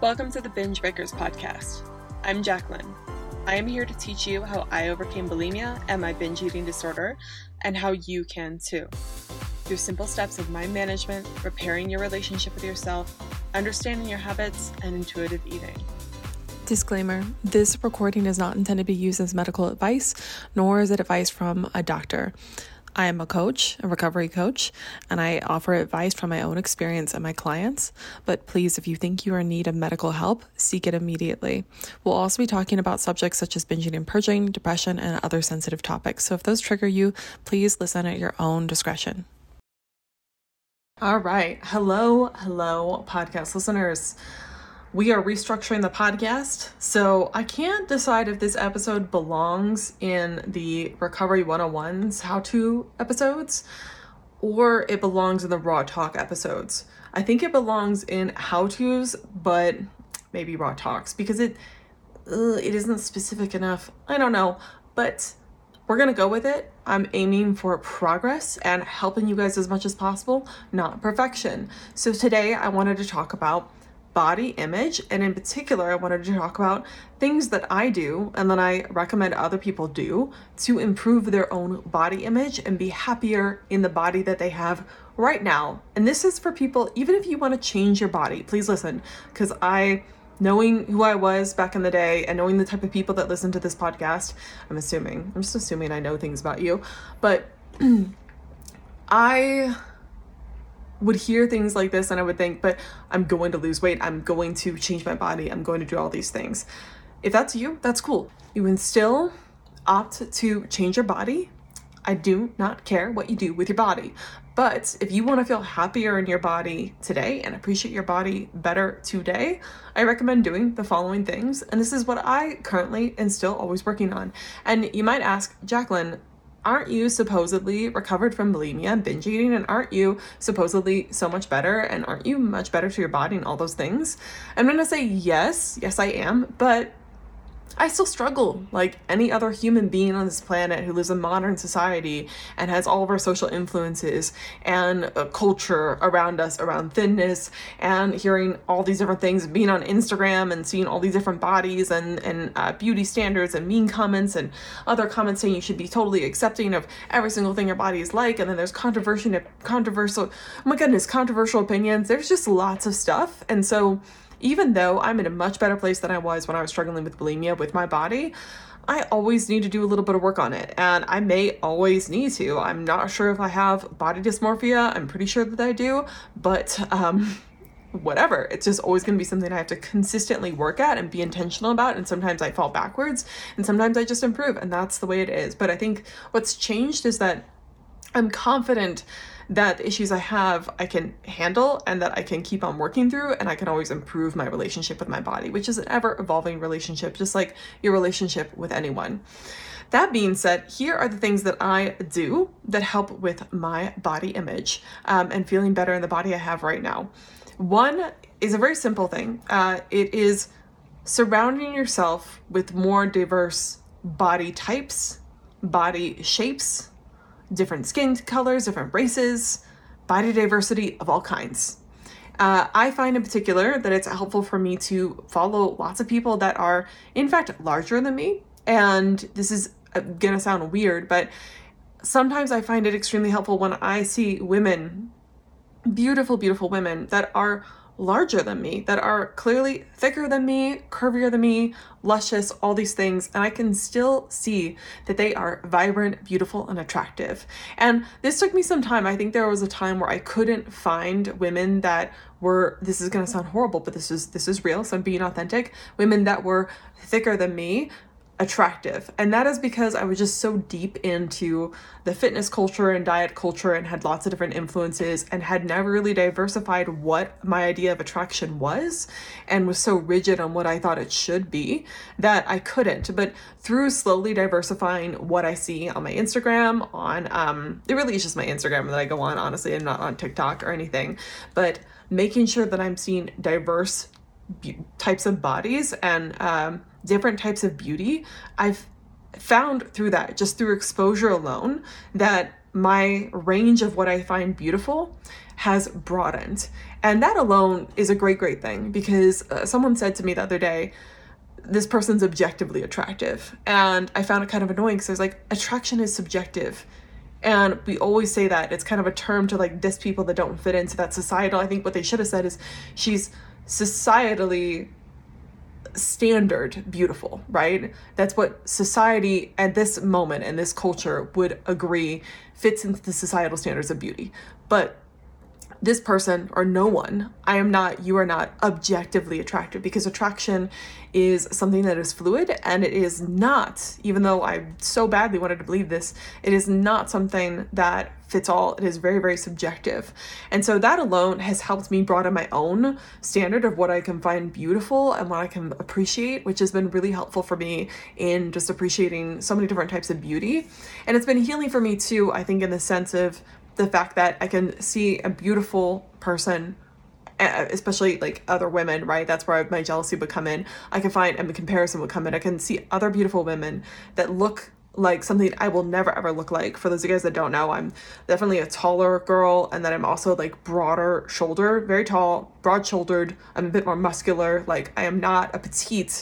Welcome to the Binge Breakers podcast. I'm Jacqueline. I am here to teach you how I overcame bulimia and my binge eating disorder, and how you can too. Through simple steps of mind management, repairing your relationship with yourself, understanding your habits, and intuitive eating. Disclaimer, this recording is not intended to be used as medical advice, nor is it advice from a doctor. I am a coach, a recovery coach, and I offer advice from my own experience and my clients. But please, if you think you are in need of medical help, seek it immediately. We'll also be talking about subjects such as binging and purging, depression, and other sensitive topics. So if those trigger you, please listen at your own discretion. All right. Hello, podcast listeners. We are restructuring the podcast, so I can't decide if this episode belongs in the Recovery 101's how-to episodes or it belongs in the Raw Talk episodes. I think it belongs in how-tos, but maybe Raw Talks because it isn't specific enough. I don't know, but we're going to go with it. I'm aiming for progress and helping you guys as much as possible, not perfection. So today I wanted to talk about body image, and in particular I wanted to talk about things that I do and that I recommend other people do to improve their own body image and be happier in the body that they have right now. And this is for people, even if you want to change your body, please listen, because knowing who I was back in the day and knowing the type of people that listen to this podcast, I'm just assuming I know things about you, but I would hear things like this and I would think, but I'm going to lose weight, I'm going to change my body, I'm going to do all these things. If that's you, that's cool. You can still opt to change your body. I do not care what you do with your body. But if you want to feel happier in your body today and appreciate your body better today, I recommend doing the following things. And this is what I currently and still always working on. And you might ask, Jacqueline, aren't you supposedly recovered from bulimia and binge eating? And aren't you supposedly so much better? And aren't you much better to your body and all those things? I'm going to say yes, I am. But I still struggle like any other human being on this planet who lives in modern society and has all of our social influences and a culture around us, around thinness, and hearing all these different things, being on Instagram and seeing all these different bodies and beauty standards and mean comments and other comments saying you should be totally accepting of every single thing your body is like. And then there's controversial opinions. There's just lots of stuff. And so even though I'm in a much better place than I was when I was struggling with bulimia with my body, I always need to do a little bit of work on it. And I may always need to. I'm not sure if I have body dysmorphia. I'm pretty sure that I do. But whatever. It's just always going to be something I have to consistently work at and be intentional about. And sometimes I fall backwards and sometimes I just improve. And that's the way it is. But I think what's changed is that I'm confident that the issues I have, I can handle and that I can keep on working through, and I can always improve my relationship with my body, which is an ever-evolving relationship, just like your relationship with anyone. That being said, here are the things that I do that help with my body image and feeling better in the body I have right now. One is a very simple thing. It is surrounding yourself with more diverse body types, body shapes, different skin colors, different races, body diversity of all kinds. I find in particular that it's helpful for me to follow lots of people that are in fact larger than me. And this is gonna sound weird, but sometimes I find it extremely helpful when I see women, beautiful, beautiful women that are larger than me, that are clearly thicker than me, curvier than me, luscious, all these things, and I can still see that they are vibrant, beautiful, and attractive. And this took me some time. I think there was a time where I couldn't find women that were, this is going to sound horrible, but this is real, so I'm being authentic, women that were thicker than me, attractive. And that is because I was just so deep into the fitness culture and diet culture and had lots of different influences and had never really diversified what my idea of attraction was and was so rigid on what I thought it should be that I couldn't. But through slowly diversifying what I see on my Instagram, it really is just my Instagram that I go on, honestly, and not on TikTok or anything, but making sure that I'm seeing diverse types of bodies and different types of beauty, I've found through that, just through exposure alone, that my range of what I find beautiful has broadened. And that alone is a great, great thing, because someone said to me the other day, this person's objectively attractive. And I found it kind of annoying because I was like, attraction is subjective. And we always say that. It's kind of a term to like diss people that don't fit into that societal. I think what they should have said is she's societally standard beautiful, right? That's what society at this moment and this culture would agree fits into the societal standards of beauty. But this person, or no one, you are not objectively attractive, because attraction is something that is fluid, and it is not, even though I so badly wanted to believe this, it is not something that fits all. It is very, very subjective. And so that alone has helped me broaden my own standard of what I can find beautiful and what I can appreciate, which has been really helpful for me in just appreciating so many different types of beauty. And it's been healing for me too, I think, in the sense of the fact that I can see a beautiful person, especially like other women, right? That's where my jealousy would come in. I can find, and the comparison would come in. I can see other beautiful women that look like something I will never ever look like. For those of you guys that don't know, I'm definitely a taller girl, and then I'm also like broader shoulder, very tall, broad shouldered. I'm a bit more muscular. Like, I am not a petite,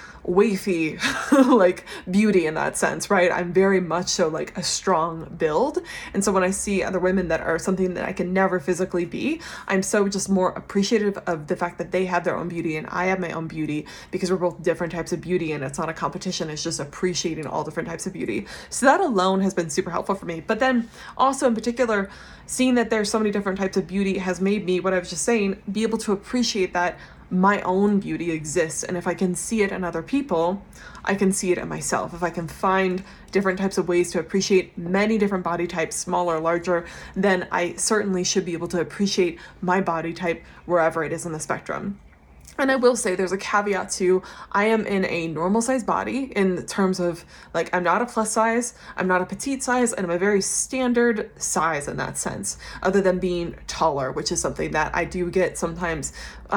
wafy like beauty in that sense, right? I'm very much so like a strong build. And so when I see other women that are something that I can never physically be, I'm so just more appreciative of the fact that they have their own beauty and I have my own beauty, because we're both different types of beauty, and it's not a competition. It's just appreciating all different types of beauty. So that alone has been super helpful for me. But then also in particular, seeing that there's so many different types of beauty has made me, what I was just saying, be able to appreciate that my own beauty exists. And if I can see it in other people, I can see it in myself. If I can find different types of ways to appreciate many different body types, smaller, larger, then I certainly should be able to appreciate my body type wherever it is in the spectrum. And I will say there's a caveat to, I am in a normal size body in terms of like, I'm not a plus size, I'm not a petite size, and I'm a very standard size in that sense, other than being taller, which is something that I do get sometimes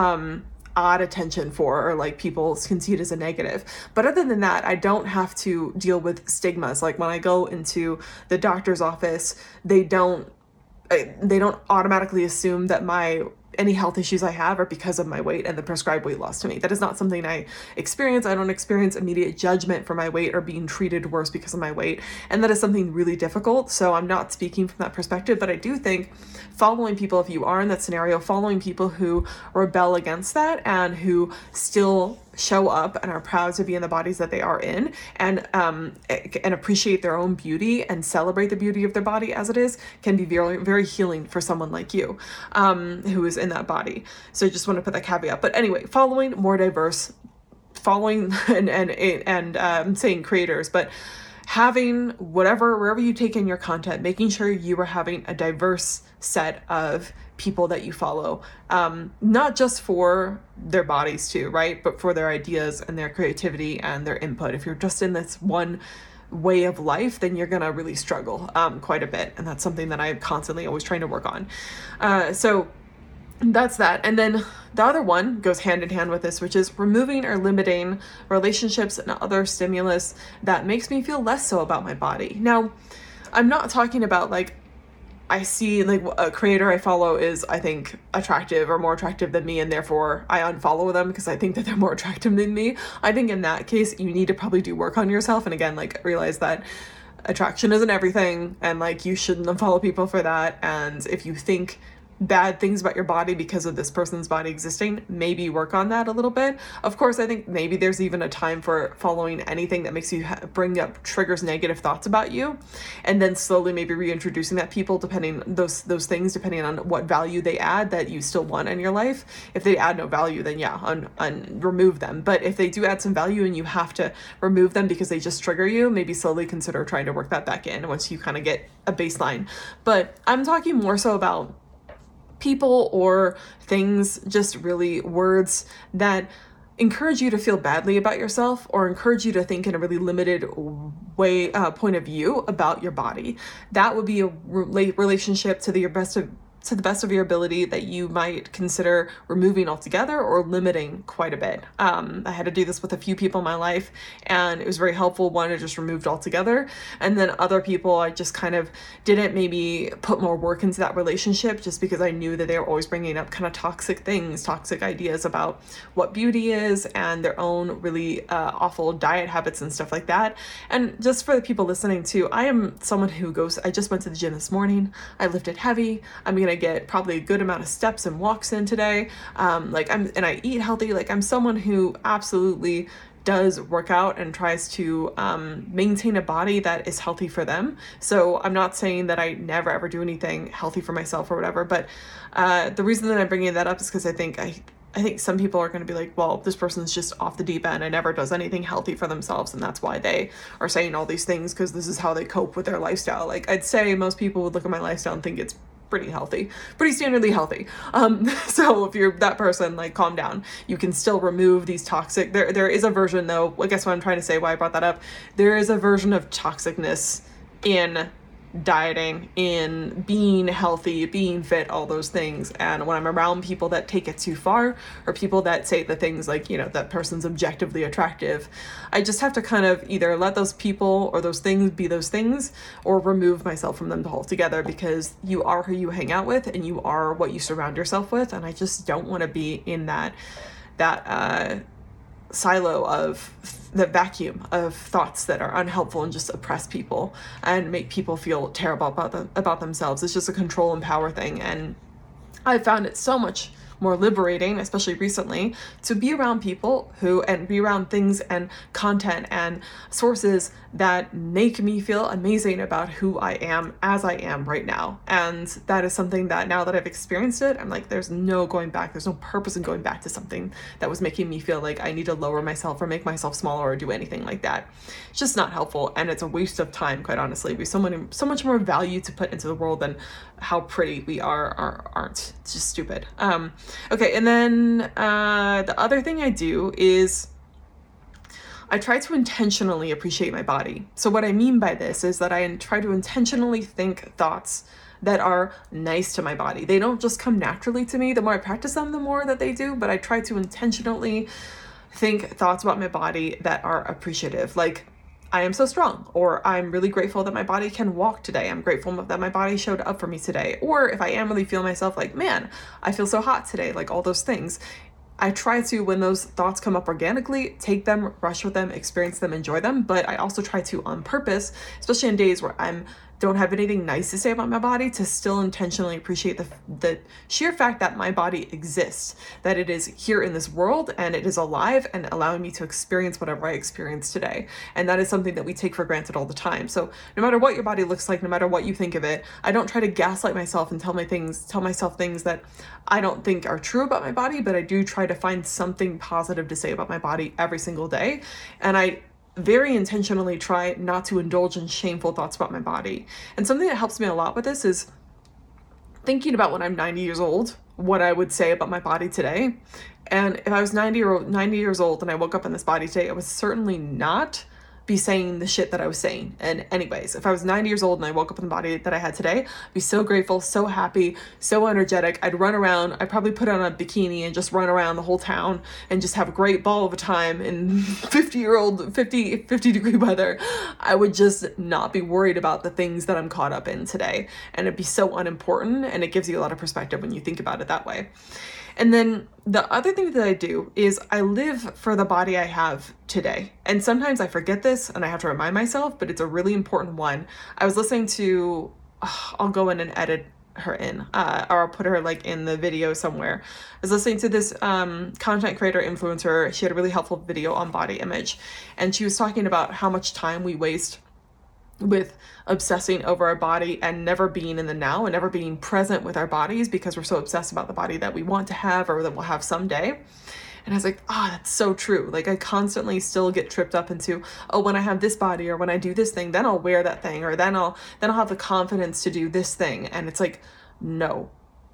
odd attention for, or like people can see it as a negative. But other than that, I don't have to deal with stigmas. Like when I go into the doctor's office, they don't automatically assume that any health issues I have are because of my weight and the prescribed weight loss to me. That is not something I experience. I don't experience immediate judgment for my weight or being treated worse because of my weight. And that is something really difficult. So I'm not speaking from that perspective, but I do think following people, if you are in that scenario, following people who rebel against that and who still show up and are proud to be in the bodies that they are in, and appreciate their own beauty and celebrate the beauty of their body as it is, can be very, very healing for someone like you who is in that body. So I just want to put that caveat. But anyway, following more diverse, and I'm saying creators, but having wherever you take in your content, making sure you are having a diverse set of people that you follow, not just for their bodies too, right? But for their ideas and their creativity and their input. If you're just in this one way of life, then you're gonna really struggle quite a bit. And that's something that I'm constantly always trying to work on. So that's that. And then the other one goes hand in hand with this, which is removing or limiting relationships and other stimulus that makes me feel less so about my body. Now, I'm not talking about like, I see like a creator I follow is, I think, attractive or more attractive than me, and therefore I unfollow them because I think that they're more attractive than me. I think in that case, you need to probably do work on yourself. And again, like, realize that attraction isn't everything, and like, you shouldn't unfollow people for that. And if you think bad things about your body because of this person's body existing, maybe work on that a little bit. Of course, I think maybe there's even a time for following anything that makes you triggers negative thoughts about you, and then slowly maybe reintroducing that people, depending those things, depending on what value they add that you still want in your life. If they add no value, then yeah, remove them. But if they do add some value and you have to remove them because they just trigger you, maybe slowly consider trying to work that back in once you kind of get a baseline. But I'm talking more so about people or things, just really words that encourage you to feel badly about yourself, or encourage you to think in a really limited point of view about your body. That would be a relationship to to the best of your ability that you might consider removing altogether or limiting quite a bit. I had to do this with a few people in my life, and it was very helpful. One, I just removed altogether, and then other people I just kind of didn't maybe put more work into that relationship just because I knew that they were always bringing up kind of toxic things, toxic ideas about what beauty is and their own really awful diet habits and stuff like that. And just for the people listening too, I am someone who I just went to the gym this morning. I lifted heavy. I'm gonna get probably a good amount of steps and walks in today. And I eat healthy. Like, I'm someone who absolutely does work out and tries to maintain a body that is healthy for them. So I'm not saying that I never ever do anything healthy for myself or whatever, but the reason that I'm bringing that up is because I think some people are going to be like, well, this person's just off the deep end and never does anything healthy for themselves, and that's why they are saying all these things, because this is how they cope with their lifestyle. Like, I'd say most people would look at my lifestyle and think it's pretty healthy, pretty standardly healthy. So if you're that person, like, calm down. You can still remove these toxic, there is a version though, I guess what I'm trying to say, why I brought that up, there is a version of toxicness in dieting, in being healthy, being fit, all those things. And when I'm around people that take it too far, or people that say the things like, you know, that person's objectively attractive, I just have to kind of either let those people or those things be those things, or remove myself from them altogether, because you are who you hang out with and you are what you surround yourself with. And I just don't want to be in that silo of the vacuum of thoughts that are unhelpful and just oppress people and make people feel terrible about themselves. It's just a control and power thing. And I found it so much more liberating, especially recently, to be around people and be around things and content and sources that make me feel amazing about who I am as I am right now. And that is something that now that I've experienced it, I'm like, there's no going back. There's no purpose in going back to something that was making me feel like I need to lower myself or make myself smaller or do anything like that. It's just not helpful, and it's a waste of time, quite honestly. We have so much more value to put into the world than how pretty we aren't. It's just stupid. Okay, and then the other thing I do is I try to intentionally appreciate my body. So what I mean by this is that I try to intentionally think thoughts that are nice to my body. They don't just come naturally to me. The more I practice them, the more that they do, but I try to intentionally think thoughts about my body that are appreciative. Like, I am so strong, or I'm really grateful that my body can walk today. I'm grateful that my body showed up for me today. Or if I am really feeling myself, like, man, I feel so hot today, like all those things. I try to, when those thoughts come up organically, take them, rush with them, experience them, enjoy them. But I also try to, on purpose, especially in days where don't have anything nice to say about my body, to still intentionally appreciate the sheer fact that my body exists, that it is here in this world and it is alive and allowing me to experience whatever I experience today. And that is something that we take for granted all the time. So no matter what your body looks like, no matter what you think of it, I don't try to gaslight myself and tell myself things that I don't think are true about my body, but I do try to find something positive to say about my body every single day. And I very intentionally try not to indulge in shameful thoughts about my body. And something that helps me a lot with this is thinking about when I'm 90 years old, what I would say about my body today. And if I was 90 years old and I woke up in this body today, I would certainly not be saying the shit that I was saying. And anyways, if I was 90 years old and I woke up in the body that I had today, I'd be so grateful, so happy, so energetic. I'd run around. I'd probably put on a bikini and just run around the whole town and just have a great ball of a time in 50 degree weather. I would just not be worried about the things that I'm caught up in today. And it'd be so unimportant, and it gives you a lot of perspective when you think about it that way. And then the other thing that I do is I live for the body I have today. And sometimes I forget this and I have to remind myself, but it's a really important one. I was listening to, I'll go in and edit her in, or I'll put her like in the video somewhere. I was listening to this content creator influencer. She had a really helpful video on body image. And she was talking about how much time we waste with obsessing over our body and never being in the now and never being present with our bodies because we're so obsessed about the body that we want to have or that we'll have someday. And I was like, that's so true. Like, I constantly still get tripped up into, when I have this body or when I do this thing, then I'll wear that thing, or then I'll have the confidence to do this thing. And it's like, no,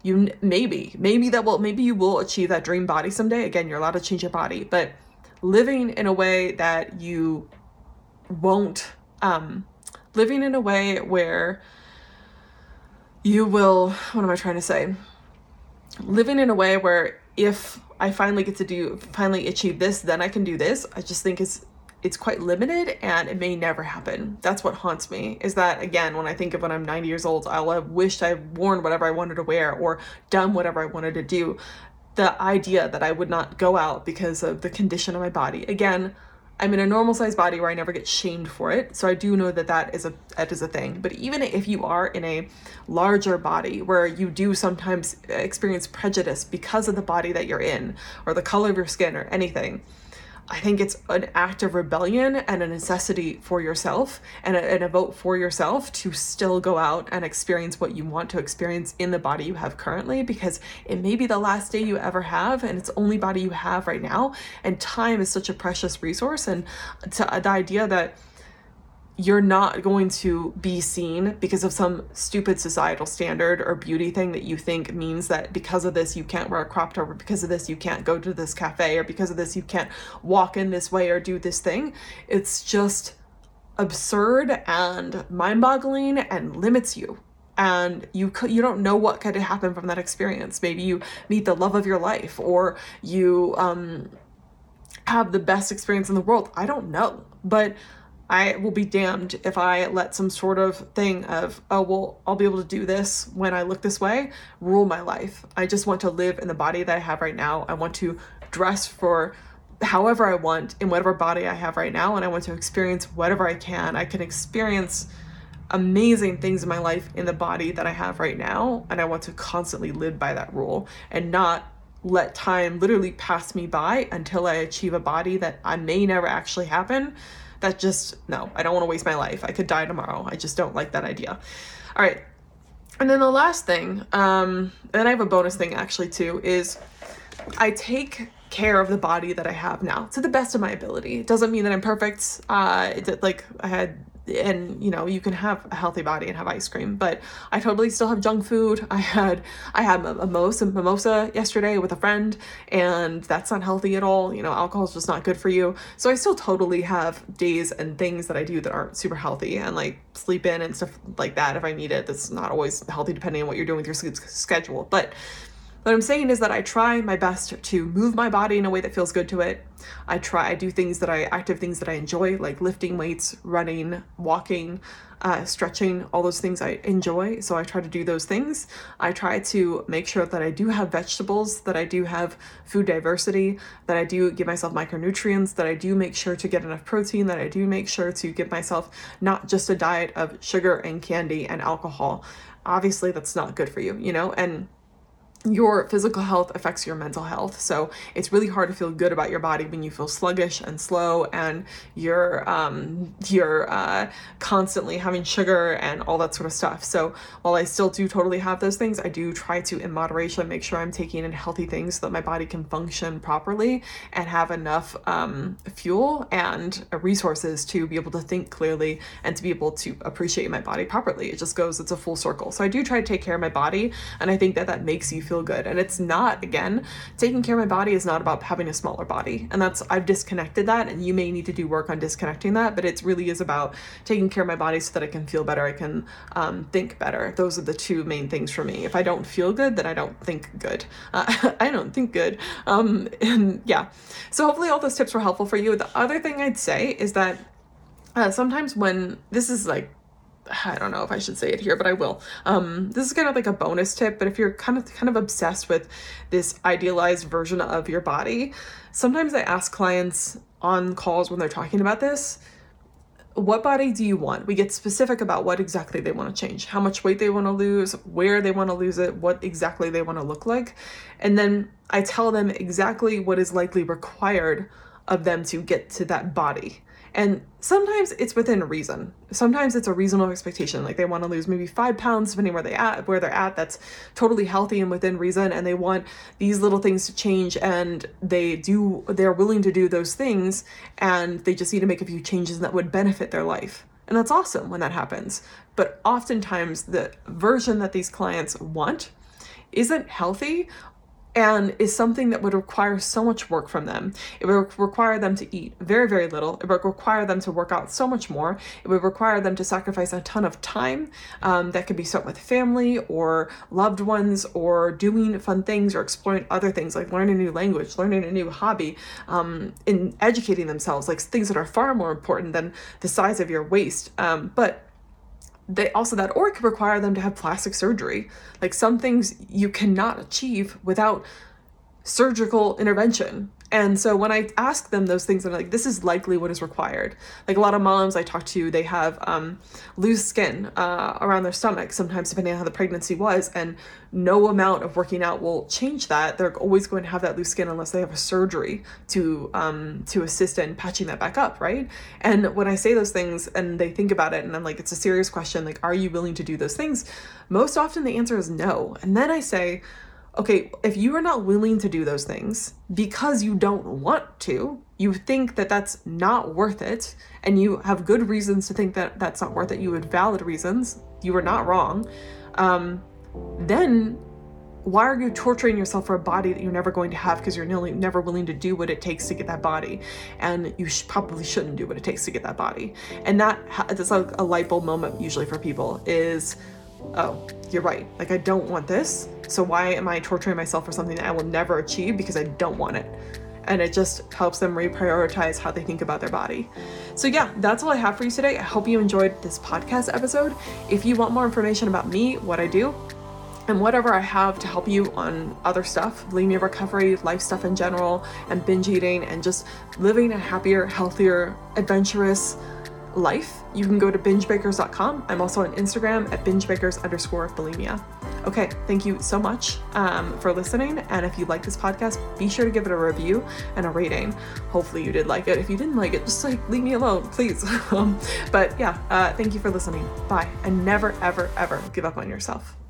maybe you will achieve that dream body someday. Again, you're allowed to change your body, but living in a way that you won't, living in a way where you will, what am I trying to say? Living in a way where if I finally finally achieve this, then I can do this, I just think it's quite limited and it may never happen. That's what haunts me, is that, again, when I think of when I'm 90 years old, I'll have wished I'd worn whatever I wanted to wear or done whatever I wanted to do. The idea that I would not go out because of the condition of my body. Again, I'm in a normal sized body where I never get shamed for it. So I do know that that is a thing. But even if you are in a larger body where you do sometimes experience prejudice because of the body that you're in or the color of your skin or anything, I think it's an act of rebellion and a necessity for yourself and a vote for yourself to still go out and experience what you want to experience in the body you have currently, because it may be the last day you ever have and it's the only body you have right now. And time is such a precious resource. And the idea that you're not going to be seen because of some stupid societal standard or beauty thing that you think means that because of this you can't wear a crop top, or because of this you can't go to this cafe, or because of this you can't walk in this way or do this thing. It's just absurd and mind-boggling and limits you. And you don't know what could happen from that experience. Maybe you meet the love of your life, or you have the best experience in the world. I don't know, but I will be damned if I let some sort of thing of, oh, well, I'll be able to do this when I look this way, rule my life. I just want to live in the body that I have right now. I want to dress for however I want in whatever body I have right now. And I want to experience whatever I can. I can experience amazing things in my life in the body that I have right now. And I want to constantly live by that rule and not let time literally pass me by until I achieve a body that I may never actually happen. That just, no, I don't want to waste my life. I could die tomorrow. I just don't like that idea. All right. And then the last thing, and I have a bonus thing actually too, is I take care of the body that I have now to the best of my ability. It doesn't mean that I'm perfect. Like I had, and you know, you can have a healthy body and have ice cream, but I totally still have junk food. I had a mimosa yesterday with a friend, and that's not healthy at all. You know, alcohol is just not good for you. So I still totally have days and things that I do that aren't super healthy, and like sleep in and stuff like that if I need it. That's not always healthy depending on what you're doing with your schedule. But what I'm saying is that I try my best to move my body in a way that feels good to it. I do active things that I enjoy, like lifting weights, running, walking, stretching, all those things I enjoy. So I try to do those things. I try to make sure that I do have vegetables, that I do have food diversity, that I do give myself micronutrients, that I do make sure to get enough protein, that I do make sure to give myself not just a diet of sugar and candy and alcohol. Obviously, that's not good for you, you know, and your physical health affects your mental health. So it's really hard to feel good about your body when you feel sluggish and slow and you're constantly having sugar and all that sort of stuff. So while I still do totally have those things, I do try to, in moderation, make sure I'm taking in healthy things so that my body can function properly and have enough fuel and resources to be able to think clearly and to be able to appreciate my body properly. It's a full circle. So I do try to take care of my body, and I think that makes you feel good. And it's not, again, taking care of my body is not about having a smaller body. And I've disconnected that, and you may need to do work on disconnecting that, but it really is about taking care of my body so that I can feel better. I can think better. Those are the two main things for me. If I don't feel good, then I don't think good. I don't think good. And yeah, so hopefully all those tips were helpful for you. The other thing I'd say is that sometimes when this is like, I don't know if I should say it here, but I will. This is kind of like a bonus tip, but if you're kind of obsessed with this idealized version of your body, sometimes I ask clients on calls when they're talking about this, what body do you want? We get specific about what exactly they want to change, how much weight they want to lose, where they want to lose it, what exactly they want to look like. And then I tell them exactly what is likely required of them to get to that body. And sometimes it's within reason. Sometimes it's a reasonable expectation. Like they want to lose maybe 5 pounds, depending where they're at. That's totally healthy and within reason. And they want these little things to change, and they're willing to do those things, and they just need to make a few changes that would benefit their life. And that's awesome when that happens. But oftentimes the version that these clients want isn't healthy, and is something that would require so much work from them. It would require them to eat very, very little. It would require them to work out so much more. It would require them to sacrifice a ton of time that could be spent with family or loved ones, or doing fun things, or exploring other things like learning a new language, learning a new hobby, in educating themselves, like things that are far more important than the size of your waist. But that could require them to have plastic surgery. Like, some things you cannot achieve without surgical intervention. And so when I ask them those things, I'm like, this is likely what is required. Like, a lot of moms I talk to, they have loose skin around their stomach, sometimes depending on how the pregnancy was, and no amount of working out will change that. They're always going to have that loose skin unless they have a surgery to assist in patching that back up, right? And when I say those things and they think about it, and I'm like, it's a serious question, like, are you willing to do those things? Most often the answer is no. And then I say, okay, if you are not willing to do those things because you don't want to, you think that that's not worth it, and you have good reasons to think that that's not worth it, you have valid reasons, you are not wrong, then why are you torturing yourself for a body that you're never going to have because you're never willing to do what it takes to get that body? And you probably shouldn't do what it takes to get that body. And that's like a light bulb moment usually for people is, oh, you're right. Like, I don't want this. So why am I torturing myself for something that I will never achieve because I don't want it? And it just helps them reprioritize how they think about their body. So yeah, that's all I have for you today. I hope you enjoyed this podcast episode. If you want more information about me, what I do, and whatever I have to help you on other stuff, bulimia recovery, life stuff in general, and binge eating, and just living a happier, healthier, adventurous life, you can go to bingebreakers.com. I'm also on Instagram at bingebreakers_bulimia. Okay, thank you so much for listening. And if you like this podcast, be sure to give it a review and a rating. Hopefully you did like it. If you didn't like it, just like leave me alone, please. But yeah, thank you for listening. Bye. And never, ever, ever give up on yourself.